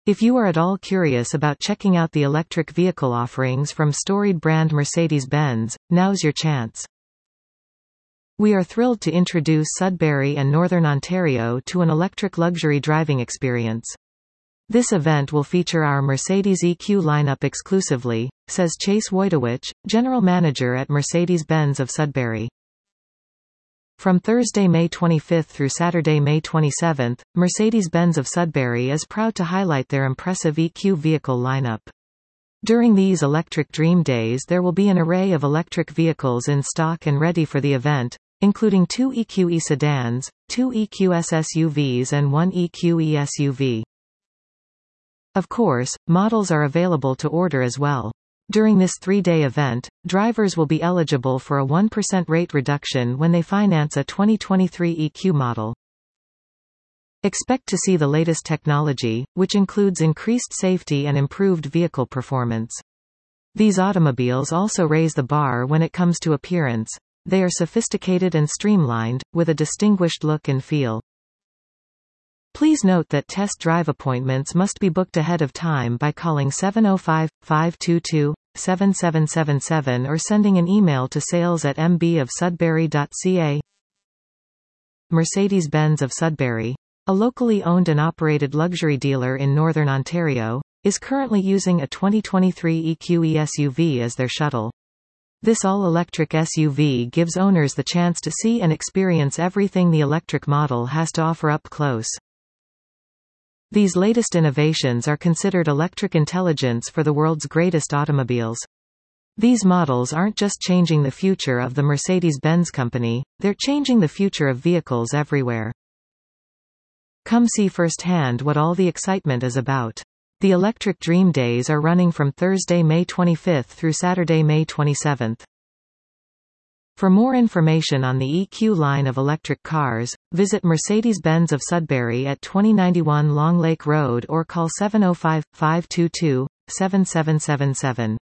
If you are at all curious about checking out the electric vehicle offerings from storied brand Mercedes-Benz, now's your chance. We are thrilled to introduce Sudbury and Northern Ontario to an electric luxury driving experience. This event will feature our Mercedes EQ lineup exclusively, says Chase Wojtowicz, General Manager at Mercedes-Benz of Sudbury. From Thursday, May 25 through Saturday, May 27, Mercedes-Benz of Sudbury is proud to highlight their impressive EQ vehicle lineup. During these Electric Dream Days there will be an array of electric vehicles in stock and ready for the event, including 2 EQE sedans, 2 EQS SUVs and 1 EQE SUV. Of course, models are available to order as well. During this 3-day event, drivers will be eligible for a 1% rate reduction when they finance a 2023 EQ model. Expect to see the latest technology, which includes increased safety and improved vehicle performance. These automobiles also raise the bar when it comes to appearance. They are sophisticated and streamlined, with a distinguished look and feel. Please note that test drive appointments must be booked ahead of time by calling 705-522-7777 or sending an email to sales@mbofsudbury.ca. Mercedes-Benz of Sudbury, a locally owned and operated luxury dealer in Northern Ontario, is currently using a 2023 EQE SUV as their shuttle. This all-electric SUV gives owners the chance to see and experience everything the electric model has to offer up close. These latest innovations are considered electric intelligence for the world's greatest automobiles. These models aren't just changing the future of the Mercedes-Benz company, they're changing the future of vehicles everywhere. Come see firsthand what all the excitement is about. The Electric Dream Days are running from Thursday, May 25 through Saturday, May 27. For more information on the EQ line of electric cars, visit Mercedes-Benz of Sudbury at 2091 Long Lake Road or call 705-522-7777.